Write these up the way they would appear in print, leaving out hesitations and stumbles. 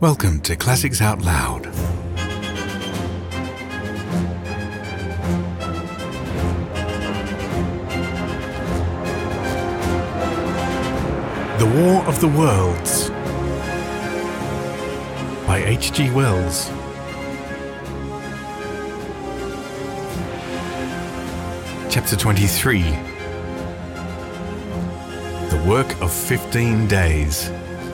Welcome to Classics Out Loud. The War of the Worlds by H.G. Wells. Chapter 23. The Work of 15 Days.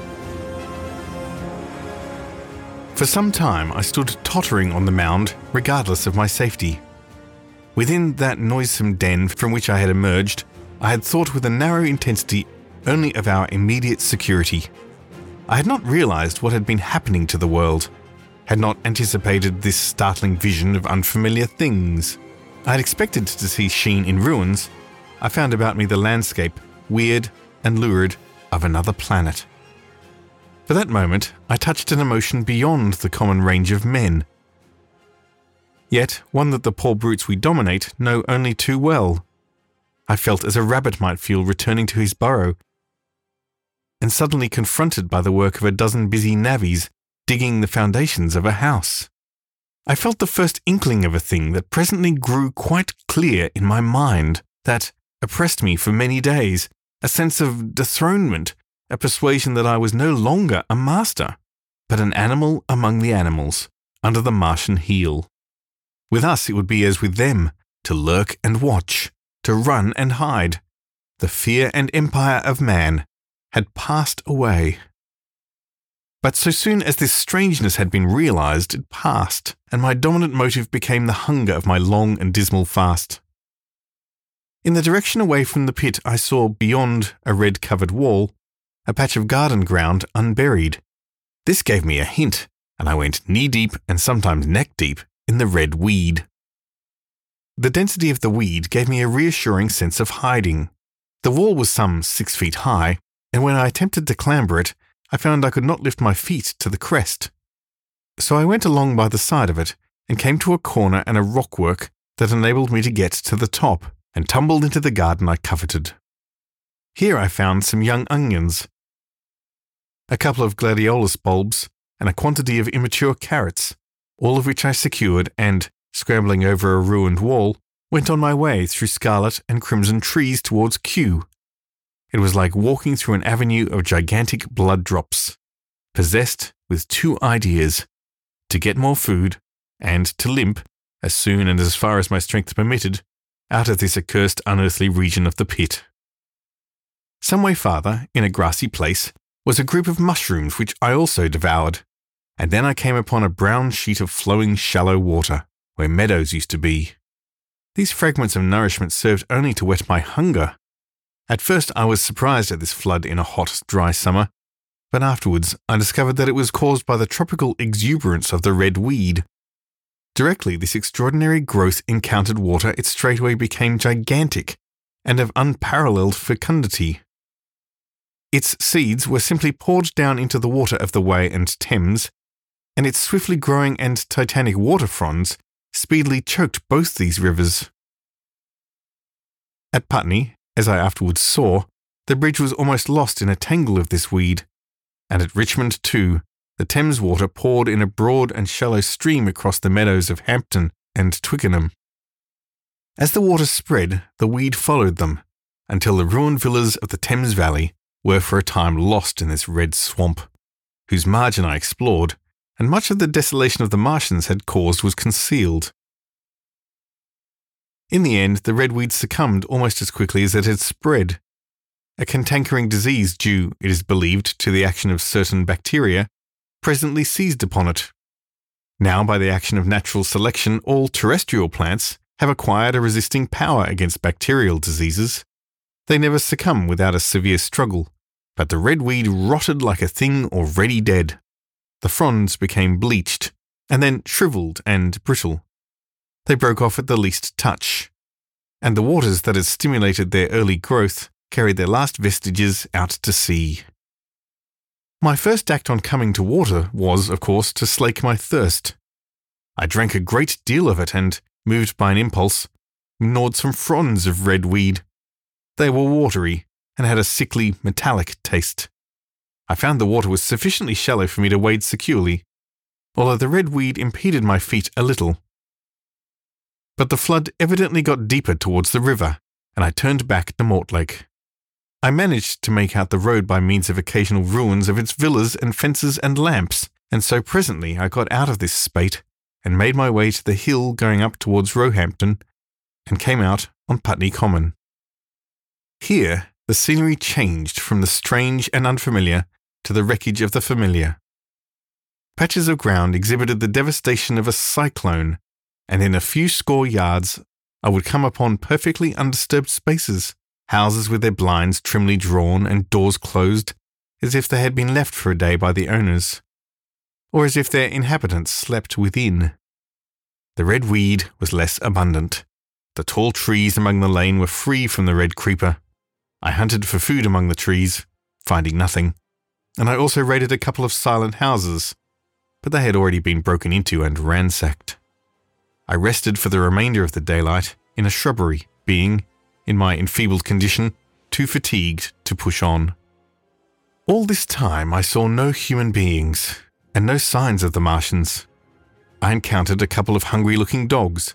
For some time I stood tottering on the mound, regardless of my safety. Within that noisome den from which I had emerged, I had thought with a narrow intensity only of our immediate security. I had not realized what had been happening to the world, had not anticipated this startling vision of unfamiliar things. I had expected to see Sheen in ruins. I found about me the landscape, weird and lurid, of another planet. For that moment, I touched an emotion beyond the common range of men. Yet, one that the poor brutes we dominate know only too well. I felt as a rabbit might feel returning to his burrow, and suddenly confronted by the work of a dozen busy navvies digging the foundations of a house. I felt the first inkling of a thing that presently grew quite clear in my mind, that oppressed me for many days, a sense of dethronement, a persuasion that I was no longer a master, but an animal among the animals, under the Martian heel. With us it would be as with them, to lurk and watch, to run and hide. The fear and empire of man had passed away. But so soon as this strangeness had been realized, it passed, and my dominant motive became the hunger of my long and dismal fast. In the direction away from the pit I saw, beyond a red-covered wall, a patch of garden ground unburied. This gave me a hint, and I went knee-deep and sometimes neck-deep in the red weed. The density of the weed gave me a reassuring sense of hiding. The wall was some 6 feet high, and when I attempted to clamber it, I found I could not lift my feet to the crest. So I went along by the side of it and came to a corner and a rockwork that enabled me to get to the top, and tumbled into the garden I coveted. Here I found some young onions, a couple of gladiolus bulbs, and a quantity of immature carrots, all of which I secured and, scrambling over a ruined wall, went on my way through scarlet and crimson trees towards Kew. It was like walking through an avenue of gigantic blood drops, possessed with two ideas: to get more food, and to limp, as soon and as far as my strength permitted, out of this accursed unearthly region of the pit. Some way farther, in a grassy place, was a group of mushrooms which I also devoured, and then I came upon a brown sheet of flowing shallow water, where meadows used to be. These fragments of nourishment served only to whet my hunger. At first I was surprised at this flood in a hot, dry summer, but afterwards I discovered that it was caused by the tropical exuberance of the red weed. Directly this extraordinary growth encountered water, it straightway became gigantic and of unparalleled fecundity. Its seeds were simply poured down into the water of the Wey and Thames, and its swiftly growing and titanic water fronds speedily choked both these rivers. At Putney, as I afterwards saw, the bridge was almost lost in a tangle of this weed, and at Richmond too, the Thames water poured in a broad and shallow stream across the meadows of Hampton and Twickenham. As the water spread, the weed followed them, until the ruined villas of the Thames Valley were for a time lost in this red swamp, whose margin I explored, and much of the desolation of the Martians had caused was concealed. In the end, the red weed succumbed almost as quickly as it had spread. A cantankerous disease due, it is believed, to the action of certain bacteria, presently seized upon it. Now, by the action of natural selection, all terrestrial plants have acquired a resisting power against bacterial diseases. They never succumb without a severe struggle, but the red weed rotted like a thing already dead. The fronds became bleached, and then shriveled and brittle. They broke off at the least touch, and the waters that had stimulated their early growth carried their last vestiges out to sea. My first act on coming to water was, of course, to slake my thirst. I drank a great deal of it and, moved by an impulse, gnawed some fronds of red weed. They were watery and had a sickly, metallic taste. I found the water was sufficiently shallow for me to wade securely, although the red weed impeded my feet a little. But the flood evidently got deeper towards the river, and I turned back to Mortlake. I managed to make out the road by means of occasional ruins of its villas and fences and lamps, and so presently I got out of this spate and made my way to the hill going up towards Roehampton, and came out on Putney Common. Here the scenery changed from the strange and unfamiliar to the wreckage of the familiar. Patches of ground exhibited the devastation of a cyclone, and in a few score yards I would come upon perfectly undisturbed spaces, houses with their blinds trimly drawn and doors closed, as if they had been left for a day by the owners, or as if their inhabitants slept within. The red weed was less abundant. The tall trees among the lane were free from the red creeper. I hunted for food among the trees, finding nothing, and I also raided a couple of silent houses, but they had already been broken into and ransacked. I rested for the remainder of the daylight in a shrubbery, being, in my enfeebled condition, too fatigued to push on. All this time I saw no human beings, and no signs of the Martians. I encountered a couple of hungry-looking dogs,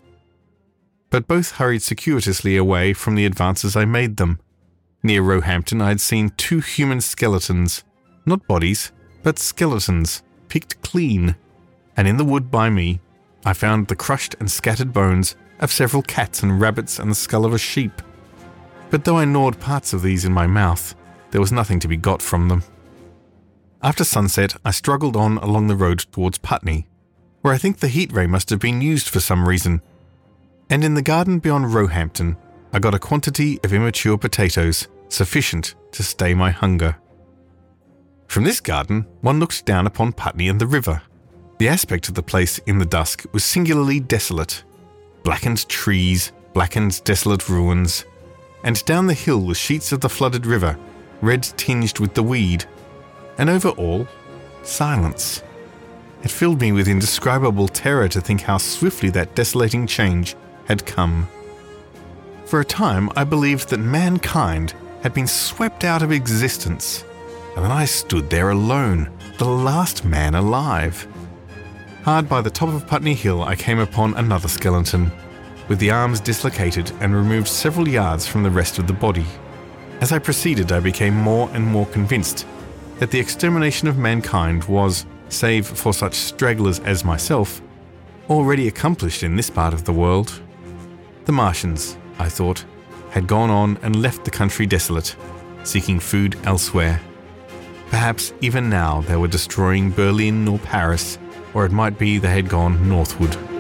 but both hurried circuitously away from the advances I made them. Near Roehampton I had seen 2 human skeletons, not bodies, but skeletons, picked clean, and in the wood by me I found the crushed and scattered bones of several cats and rabbits and the skull of a sheep. But though I gnawed parts of these in my mouth, there was nothing to be got from them. After sunset I struggled on along the road towards Putney, where I think the heat ray must have been used for some reason, and in the garden beyond Roehampton I got a quantity of immature potatoes, sufficient to stay my hunger. From this garden one looked down upon Putney and the river. The aspect of the place in the dusk was singularly desolate. Blackened trees, blackened desolate ruins, and down the hill were sheets of the flooded river, red tinged with the weed, and over all, silence. It filled me with indescribable terror to think how swiftly that desolating change had come. For a time I believed that mankind had been swept out of existence, and then I stood there alone, the last man alive. Hard by the top of Putney Hill I came upon another skeleton, with the arms dislocated and removed several yards from the rest of the body. As I proceeded I became more and more convinced that the extermination of mankind was, save for such stragglers as myself, already accomplished in this part of the world. The Martians, I thought, had gone on and left the country desolate, seeking food elsewhere. Perhaps even now they were destroying Berlin or Paris, or it might be they had gone northward.